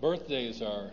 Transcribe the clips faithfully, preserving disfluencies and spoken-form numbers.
Birthdays are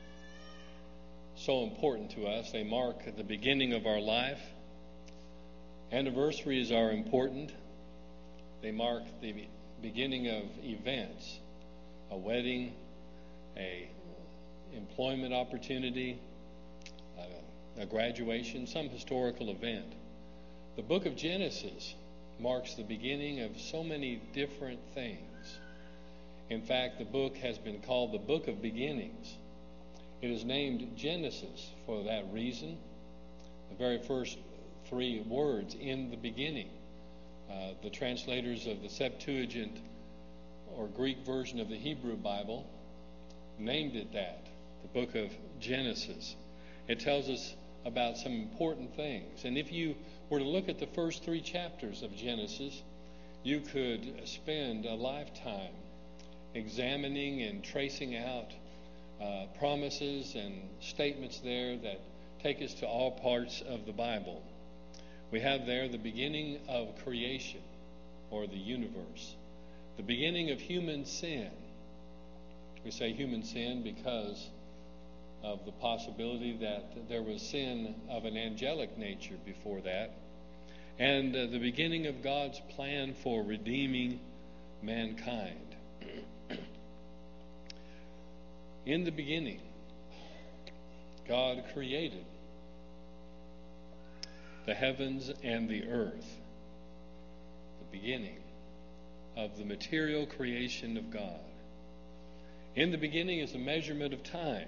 so important to us. They mark the beginning of our life. Anniversaries are important. They mark the beginning of events, a wedding, a employment opportunity, a, a graduation, some historical event. The book of Genesis marks the beginning of so many different things. In fact, the book has been called the Book of Beginnings. It is named Genesis for that reason. The very first three words, in the beginning. Uh, the translators of the Septuagint, or Greek version of the Hebrew Bible, named it that, the book of Genesis. It tells us about some important things. And if you were to look at the first three chapters of Genesis, you could spend a lifetime examining and tracing out uh, promises and statements there that take us to all parts of the Bible. We have there the beginning of creation, or the universe, the beginning of human sin. We say human sin because of the possibility that there was sin of an angelic nature before that, and uh, the beginning of God's plan for redeeming mankind. In the beginning, God created the heavens and the earth, the beginning of the material creation of God. In the beginning is a measurement of time.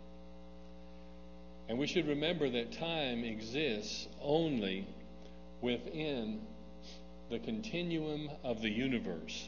And we should remember that time exists only within the continuum of the universe.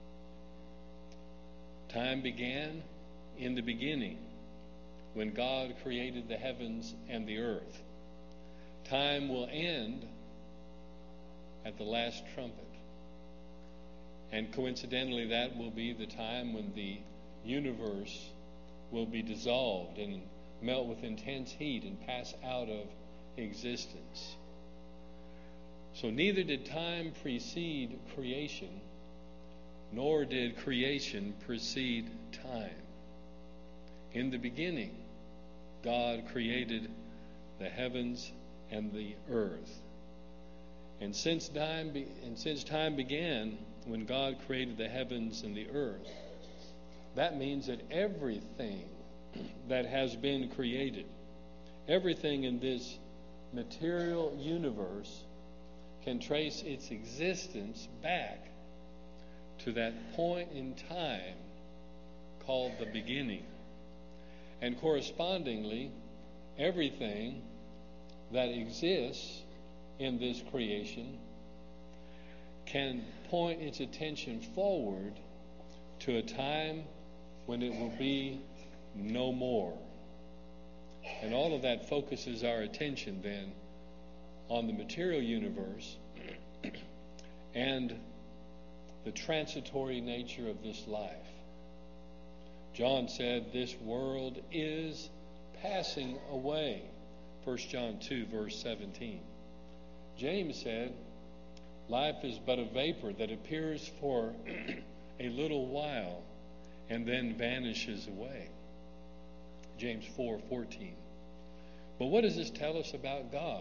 Time began in the beginning when God created the heavens and the earth. Time will end at the last trumpet. And coincidentally, that will be the time when the universe will be dissolved and melt with intense heat and pass out of existence. So neither did time precede creation, nor did creation precede time. In the beginning, God created the heavens and the earth. And since time, be, and since time began, when God created the heavens and the earth, that means that everything that has been created, everything in this material universe, can trace its existence back to that point in time called the beginning. And correspondingly, everything that exists in this creation can point its attention forward to a time when it will be no more. And all of that focuses our attention then on the material universe and the transitory nature of this life. John said this world is passing away. First John two, verse seventeen. James said, life is but a vapor that appears for a little while and then vanishes away. James four fourteen. But what does this tell us about God?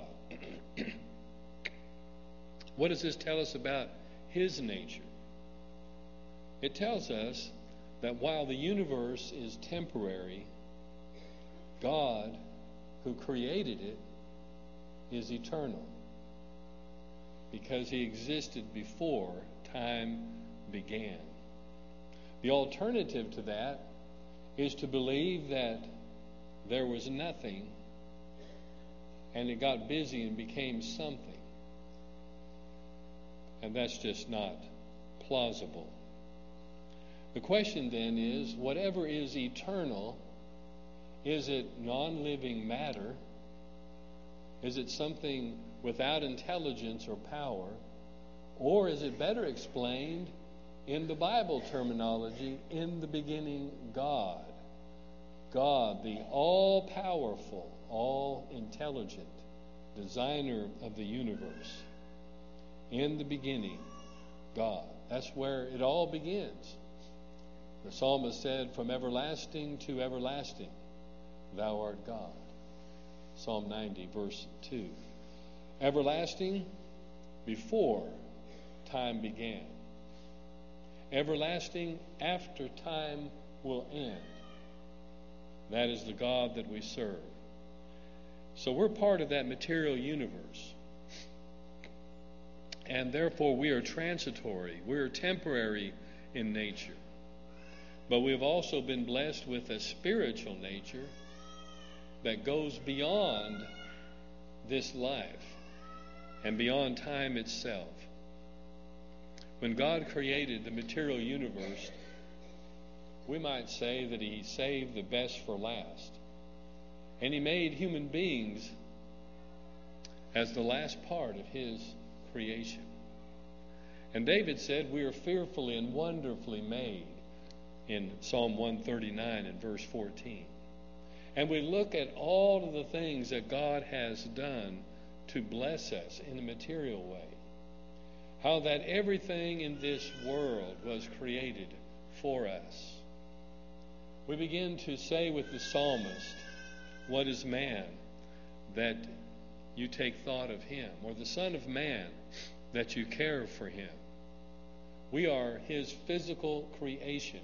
What does this tell us about His nature? It tells us that while the universe is temporary, God, who created it, is eternal, because He existed before time began. The alternative to that is to believe that there was nothing and it got busy and became something. And that's just not plausible. The question then is, whatever is eternal, is it non-living matter? Is it something without intelligence or power? Or is it better explained in the Bible terminology, in the beginning, God? God, the all-powerful, all-intelligent designer of the universe. In the beginning, God. That's where it all begins. The psalmist said, from everlasting to everlasting, thou art God. Psalm ninety, verse two. Everlasting before time began. Everlasting after time will end. That is the God that we serve. So we're part of that material universe. And therefore we are transitory. We are temporary in nature. But we've also been blessed with a spiritual nature that goes beyond this life and beyond time itself. When God created the material universe, we might say that He saved the best for last. And He made human beings as the last part of His creation. And David said, we are fearfully and wonderfully made in Psalm one thirty-nine and verse fourteen. And we look at all of the things that God has done to bless us in a material way. How that everything in this world was created for us. We begin to say with the psalmist, what is man that you take thought of him, or the Son of Man that you care for him? We are His physical creation.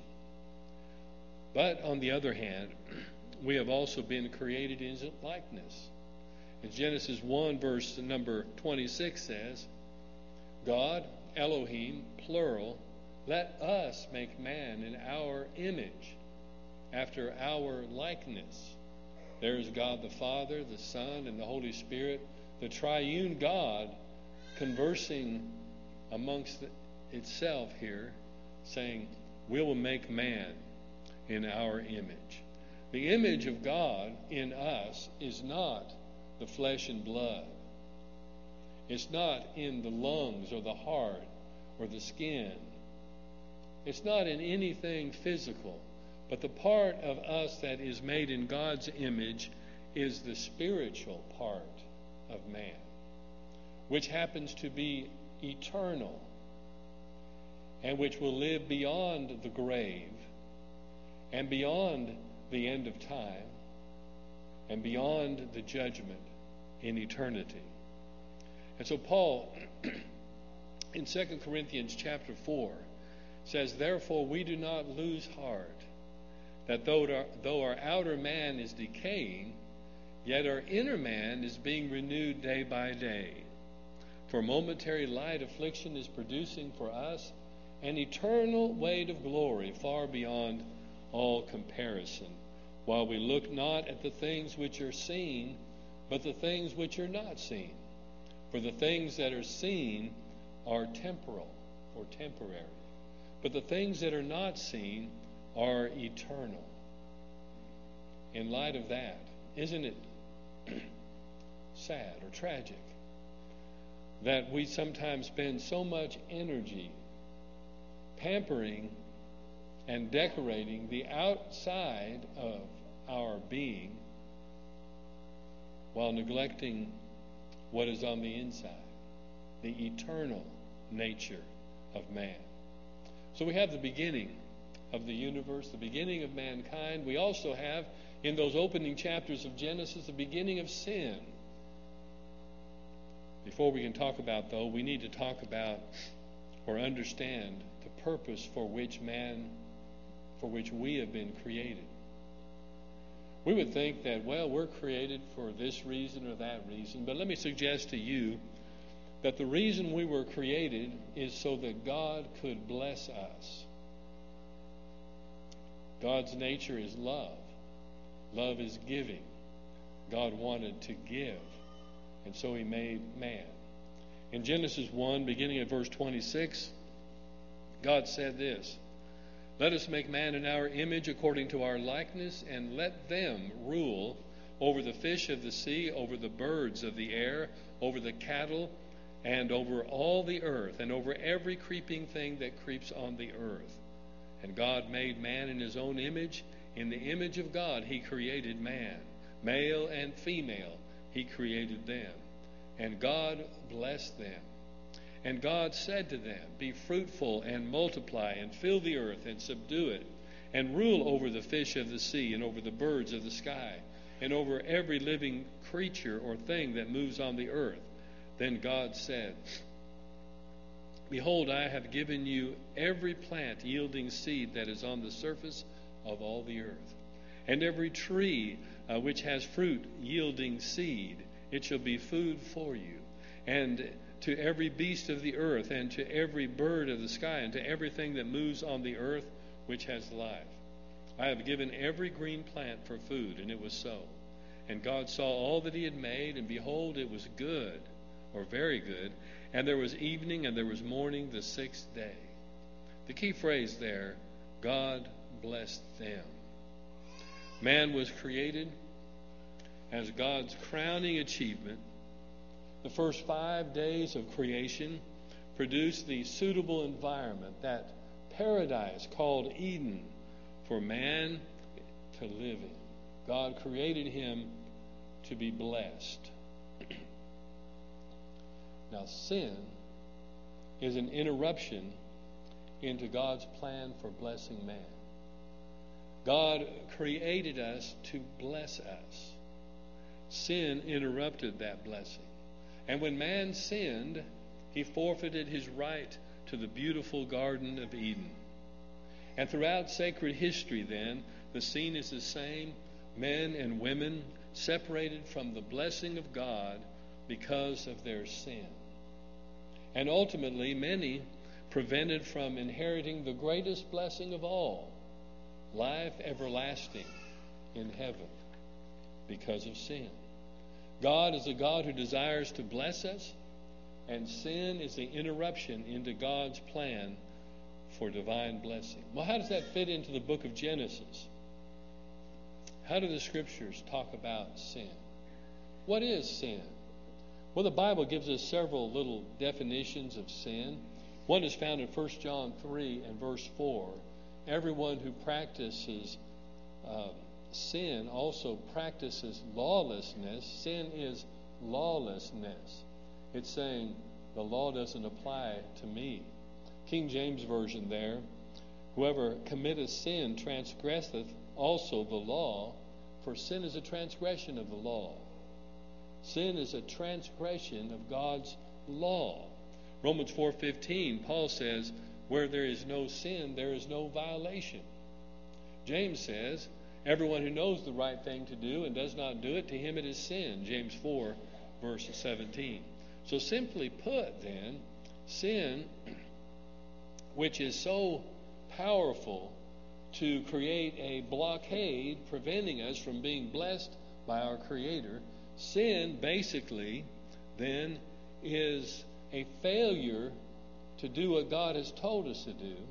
But on the other hand, we have also been created in His likeness. In Genesis one, verse number twenty-six says, God, Elohim, plural, let us make man in our image, after our likeness. There is God the Father, the Son, and the Holy Spirit, the triune God, conversing amongst itself here, saying, we will make man in our image. The image of God in us is not the flesh and blood. It's not in the lungs or the heart or the skin. It's not in anything physical. But the part of us that is made in God's image is the spiritual part of man, which happens to be eternal and which will live beyond the grave and beyond the end of time and beyond the judgment in eternity. And so Paul, in Second Corinthians chapter four, says, therefore we do not lose heart, that though our, though our outer man is decaying, yet our inner man is being renewed day by day. For momentary light affliction is producing for us an eternal weight of glory far beyond all comparison, while we look not at the things which are seen, but the things which are not seen. For the things that are seen are temporal or temporary, but the things that are not seen are eternal. In light of that, isn't it sad or tragic that we sometimes spend so much energy pampering and decorating the outside of our being while neglecting what is on the inside, the eternal nature of man? So we have the beginning of the universe, the beginning of mankind. We also have, in those opening chapters of Genesis, the beginning of sin. Before we can talk about, though, we need to talk about or understand the purpose for which man, for which we have been created. We would think that, well, we're created for this reason or that reason, but let me suggest to you that the reason we were created is so that God could bless us. God's nature is love. Love is giving. God wanted to give, and so He made man. In Genesis one, beginning at verse twenty-six, God said this, let us make man in our image according to our likeness, and let them rule over the fish of the sea, over the birds of the air, over the cattle, and over all the earth, and over every creeping thing that creeps on the earth. And God made man in His own image. In the image of God He created man. Male and female He created them. And God blessed them. And God said to them, be fruitful and multiply and fill the earth and subdue it, and rule over the fish of the sea, and over the birds of the sky, and over every living creature or thing that moves on the earth. Then God said, Behold, I have given you every plant yielding seed that is on the surface of all the earth, and every tree uh, which has fruit yielding seed. It shall be food for you. And to every beast of the earth, and to every bird of the sky, and to everything that moves on the earth which has life, I have given every green plant for food. And it was so. And God saw all that he had made, and behold, it was good, or very good. And there was evening, and there was morning, the sixth day. The key phrase there, God blessed them. Man was created as God's crowning achievement. The first five days of creation produced the suitable environment, that paradise called Eden, for man to live in. God created him to be blessed. Now, sin is an interruption into God's plan for blessing man. God created us to bless us. Sin interrupted that blessing. And when man sinned, he forfeited his right to the beautiful Garden of Eden. And throughout sacred history, then, the scene is the same. Men and women separated from the blessing of God because of their sin. And ultimately, many prevented from inheriting the greatest blessing of all, life everlasting in heaven, because of sin. God is a God who desires to bless us, and sin is the interruption into God's plan for divine blessing. Well, how does that fit into the book of Genesis? How do the scriptures talk about sin? What is sin? Well, the Bible gives us several little definitions of sin. One is found in First John three and verse four. Everyone who practices uh, sin also practices lawlessness. Sin is lawlessness. It's saying the law doesn't apply to me. King James Version there, whoever committeth sin transgresseth also the law, for sin is a transgression of the law. Sin is a transgression of God's law. Romans four fifteen, Paul says, where there is no sin, there is no violation. James says, everyone who knows the right thing to do and does not do it, to him it is sin. James four, verse seventeen. So simply put, then, sin, which is so powerful to create a blockade preventing us from being blessed by our Creator, sin basically then is a failure to do what God has told us to do,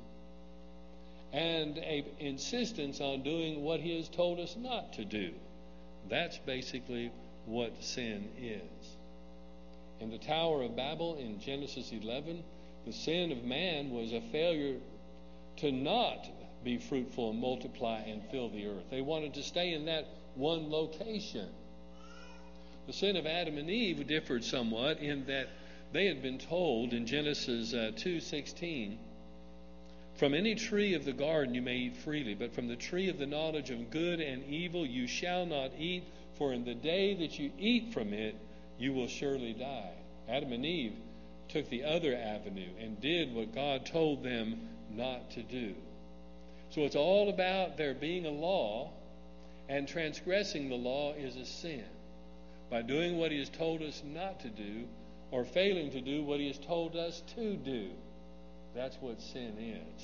and an insistence on doing what he has told us not to do. That's basically what sin is. In the Tower of Babel in Genesis eleven, the sin of man was a failure to not be fruitful and multiply and fill the earth. They wanted to stay in that one location. The sin of Adam and Eve differed somewhat in that they had been told in Genesis uh, two sixteen, from any tree of the garden you may eat freely, but from the tree of the knowledge of good and evil you shall not eat, for in the day that you eat from it, you will surely die. Adam and Eve took the other avenue and did what God told them not to do. So it's all about there being a law, and transgressing the law is a sin. By doing what he has told us not to do, or failing to do what he has told us to do. That's what sin is.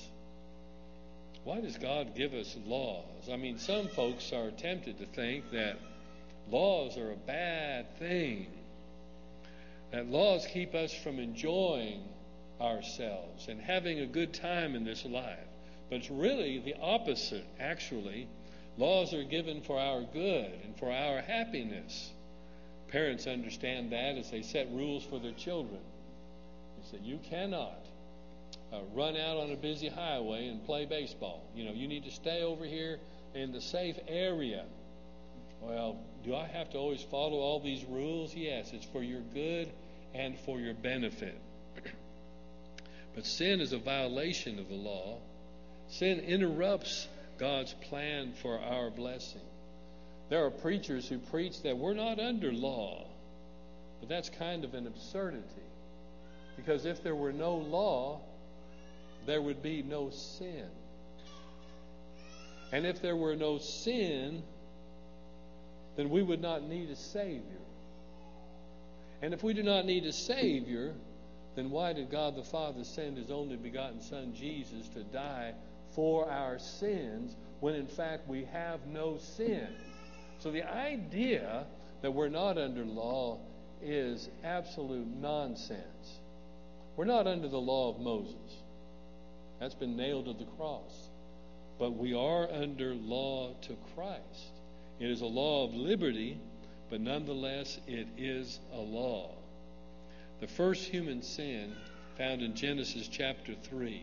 Why does God give us laws? I mean, some folks are tempted to think that laws are a bad thing, that laws keep us from enjoying ourselves and having a good time in this life. But it's really the opposite, actually. Laws are given for our good and for our happiness. Parents understand that as they set rules for their children. They say, you cannot uh, run out on a busy highway and play baseball. You know, you need to stay over here in the safe area. Well, do I have to always follow all these rules? Yes, it's for your good and for your benefit. But sin is a violation of the law. Sin interrupts God's plan for our blessing. There are preachers who preach that we're not under law, but that's kind of an absurdity. Because if there were no law, there would be no sin. And if there were no sin, then we would not need a Savior. And if we do not need a Savior, then why did God the Father send His only begotten Son, Jesus, to die for our sins when in fact we have no sin? So the idea that we're not under law is absolute nonsense. We're not under the law of Moses. That's been nailed to the cross. But we are under law to Christ. It is a law of liberty, but nonetheless it is a law. The first human sin found in Genesis chapter three.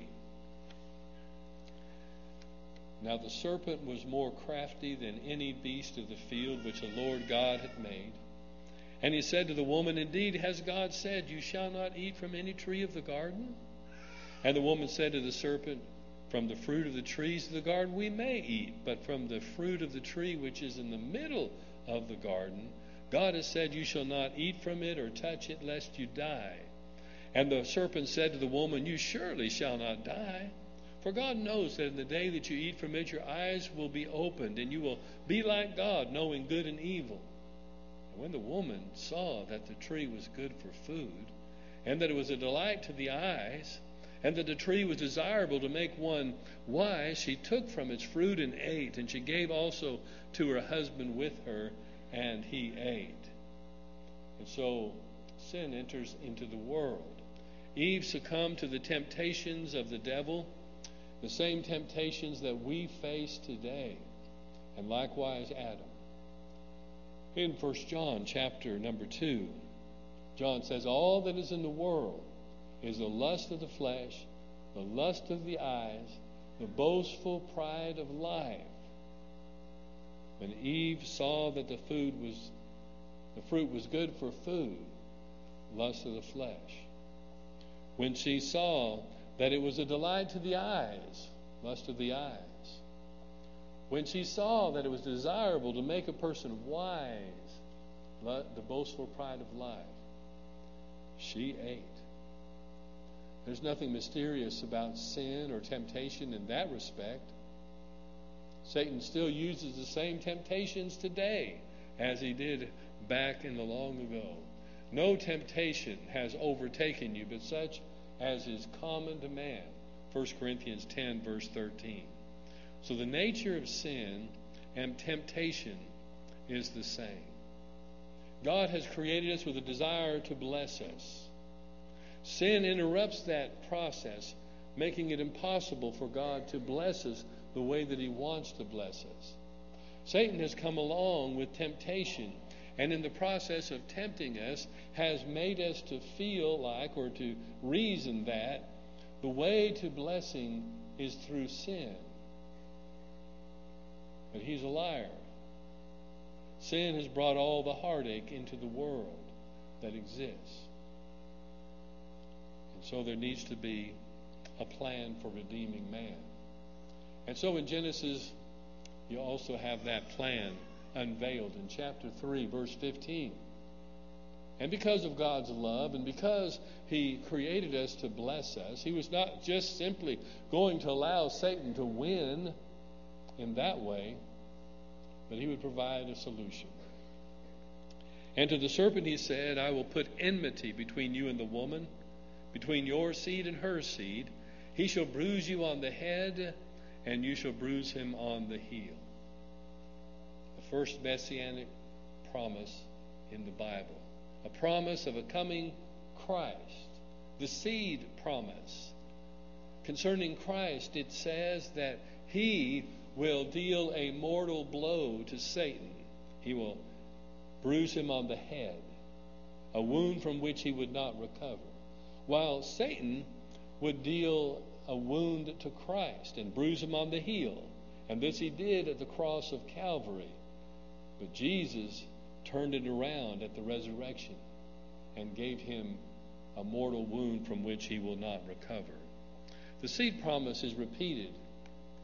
Now the serpent was more crafty than any beast of the field which the Lord God had made. And he said to the woman, Indeed, has God said, You shall not eat from any tree of the garden? And the woman said to the serpent, From the fruit of the trees of the garden we may eat, but from the fruit of the tree which is in the middle of the garden, God has said, You shall not eat from it or touch it, lest you die. And the serpent said to the woman, You surely shall not die. For God knows that in the day that you eat from it, your eyes will be opened, and you will be like God, knowing good and evil. And when the woman saw that the tree was good for food, and that it was a delight to the eyes, and that the tree was desirable to make one wise, she took from its fruit and ate, and she gave also to her husband with her, and he ate. And so sin enters into the world. Eve succumbed to the temptations of the devil, the same temptations that we face today, and likewise Adam. In First John chapter number two, John says, All that is in the world is the lust of the flesh, the lust of the eyes, the boastful pride of life. When Eve saw that the food was, the fruit was good for food, lust of the flesh. When she saw that it was a delight to the eyes, lust of the eyes. When she saw that it was desirable to make a person wise, the boastful pride of life, she ate. There's nothing mysterious about sin or temptation in that respect. Satan still uses the same temptations today as he did back in the long ago. No temptation has overtaken you but such as is common to man. First Corinthians ten, verse thirteen. So the nature of sin and temptation is the same. God has created us with a desire to bless us. Sin interrupts that process, making it impossible for God to bless us the way that He wants to bless us. Satan has come along with temptation, and in the process of tempting us, has made us to feel like, or to reason that, the way to blessing is through sin. But he's a liar. Sin has brought all the heartache into the world that exists. And so there needs to be a plan for redeeming man. And so in Genesis, you also have that plan unveiled in chapter three, verse fifteen. And because of God's love, and because He created us to bless us, He was not just simply going to allow Satan to win in that way, but He would provide a solution. And to the serpent He said, I will put enmity between you and the woman, between your seed and her seed. He shall bruise you on the head, and you shall bruise him on the heel. The first messianic promise in the Bible. A promise of a coming Christ. The seed promise. Concerning Christ, it says that He will deal a mortal blow to Satan. He will bruise him on the head, a wound from which he would not recover. While Satan would deal a wound to Christ and bruise him on the heel. And this He did at the cross of Calvary. But Jesus turned it around at the resurrection and gave him a mortal wound from which he will not recover. The seed promise is repeated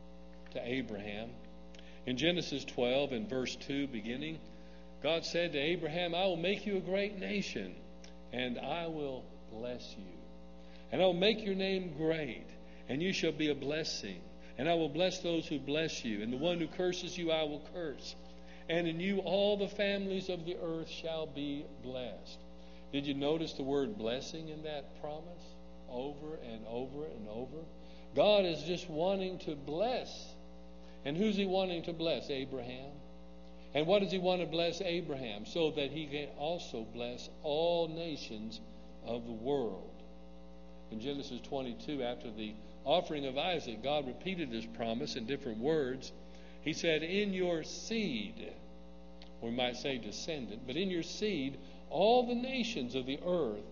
to Abraham. In Genesis twelve and verse two beginning, God said to Abraham, I will make you a great nation, and I will bless you. And I will make your name great, and you shall be a blessing. And I will bless those who bless you, and the one who curses you I will curse. And in you all the families of the earth shall be blessed. Did you notice the word blessing in that promise? Over and over and over. God is just wanting to bless. And who's he wanting to bless? Abraham. And what does he want to bless Abraham? So that he can also bless all nations of the world. In Genesis twenty-two, after the offering of Isaac, God repeated this promise in different words. He said, in your seed, we might say descendant, but in your seed, all the nations of the earth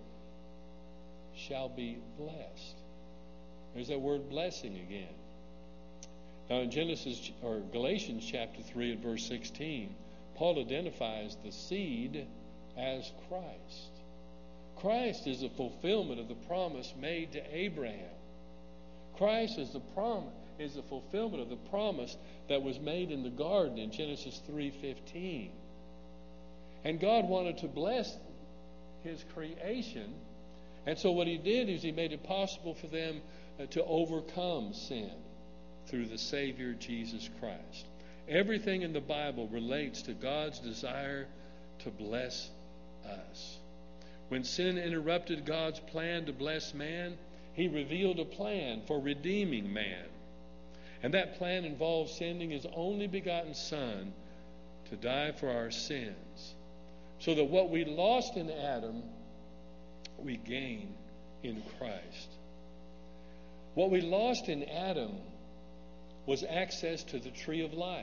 shall be blessed. There's that word blessing again. Now in Genesis or Galatians chapter three and verse sixteen, Paul identifies the seed as Christ. Christ is the fulfillment of the promise made to Abraham. Christ is the promise is the fulfillment of the promise that was made in the garden in Genesis three fifteen. And God wanted to bless his creation, and so what he did is he made it possible for them uh, to overcome sin through the Savior Jesus Christ. Everything in the Bible relates to God's desire to bless us. When sin interrupted God's plan to bless man, he revealed a plan for redeeming man. And that plan involved sending his only begotten Son to die for our sins, so that what we lost in Adam, we gain in Christ. What we lost in Adam was access to the tree of life.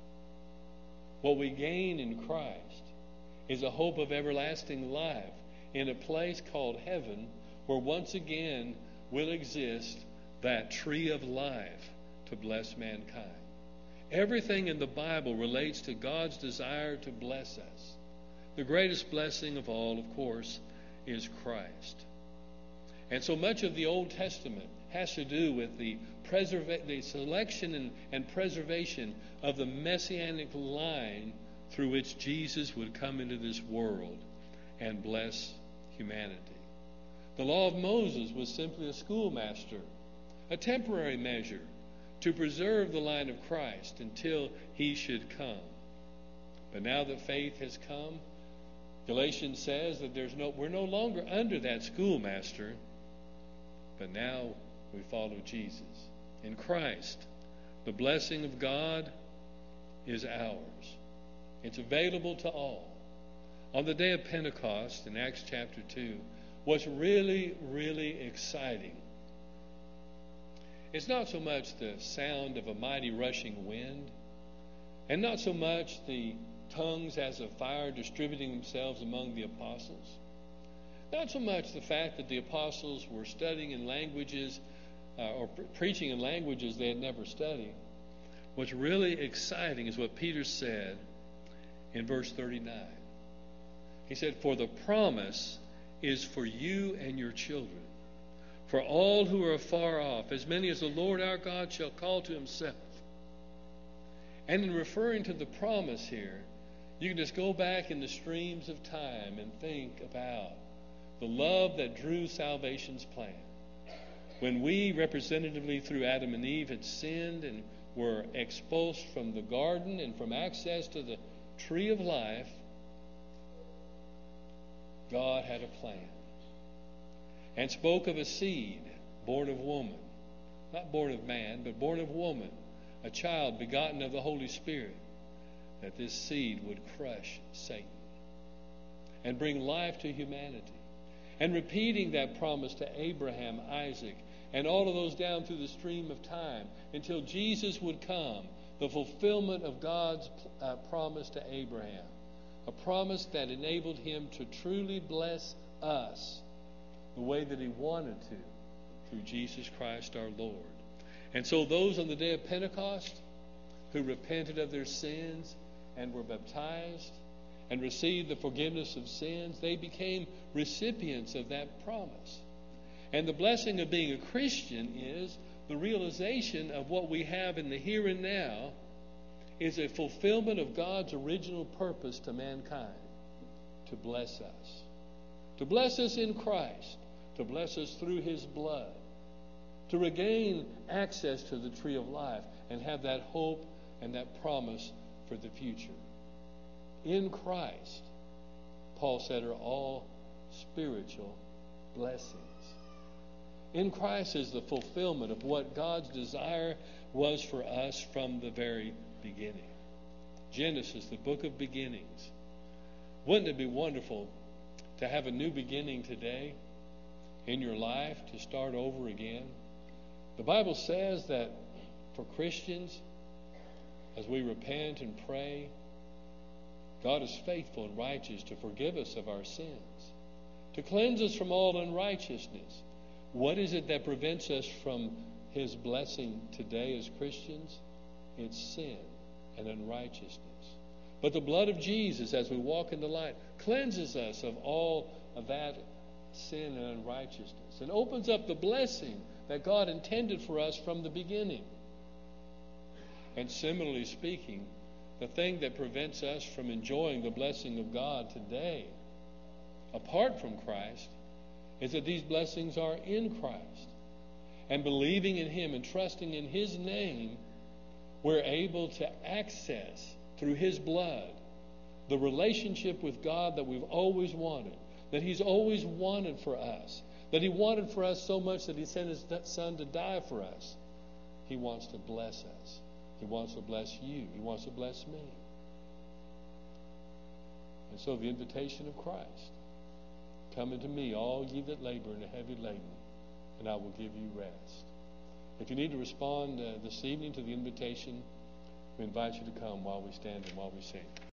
What we gain in Christ is a hope of everlasting life in a place called heaven, where once again will exist that tree of life to bless mankind. Everything in the Bible relates to God's desire to bless us. The greatest blessing of all, of course, is Christ. And so much of the Old Testament has to do with the preserva- the selection and, and preservation of the messianic line through which Jesus would come into this world and bless humanity. The law of Moses was simply a schoolmaster, a temporary measure to preserve the line of Christ until he should come. But now that faith has come, Galatians says that there's no we're no longer under that schoolmaster, but now we follow Jesus. In Christ, the blessing of God is ours. It's available to all. On the day of Pentecost in Acts chapter two, what's really, really exciting, it's not so much the sound of a mighty rushing wind, and not so much the tongues as of fire distributing themselves among the apostles. Not so much the fact that the apostles were studying in languages uh, or pre- preaching in languages they had never studied. What's really exciting is what Peter said in verse thirty-nine. He said, for the promise is for you and your children, for all who are afar off, as many as the Lord our God shall call to himself. And in referring to the promise here, you can just go back in the streams of time and think about the love that drew salvation's plan. When we, representatively through Adam and Eve, had sinned and were expulsed from the garden and from access to the tree of life, God had a plan and spoke of a seed born of woman, not born of man, but born of woman, a child begotten of the Holy Spirit, that this seed would crush Satan and bring life to humanity. And repeating that promise to Abraham, Isaac, and all of those down through the stream of time until Jesus would come, the fulfillment of God's uh, promise to Abraham, a promise that enabled him to truly bless us the way that he wanted to through Jesus Christ our Lord. And so those on the day of Pentecost who repented of their sins and were baptized and received the forgiveness of sins, they became recipients of that promise. And the blessing of being a Christian is The realization of what we have in the here and now is a fulfillment of God's original purpose to mankind, to bless us. To bless us in Christ, to bless us through His blood, to regain access to the tree of life and have that hope and that promise for the future. In Christ, Paul said, are all spiritual blessings. In Christ is the fulfillment of what God's desire was for us from the very beginning. Genesis, the book of beginnings. Wouldn't it be wonderful to have a new beginning today in your life, to start over again? The Bible says that for Christians, as we repent and pray, God is faithful and righteous to forgive us of our sins, to cleanse us from all unrighteousness. What is it that prevents us from His blessing today as Christians? It's sin and unrighteousness. But the blood of Jesus, as we walk in the light, cleanses us of all of that sin and unrighteousness and opens up the blessing that God intended for us from the beginning. And similarly speaking, the thing that prevents us from enjoying the blessing of God today, apart from Christ, is that these blessings are in Christ. And believing in Him and trusting in His name, we're able to access through His blood the relationship with God that we've always wanted, that He's always wanted for us, that He wanted for us so much that He sent His Son to die for us. He wants to bless us. He wants to bless you. He wants to bless me. And so the invitation of Christ, come unto me, all ye that labor and are heavy laden, and I will give you rest. If you need to respond uh, this evening to the invitation, we invite you to come while we stand and while we sing.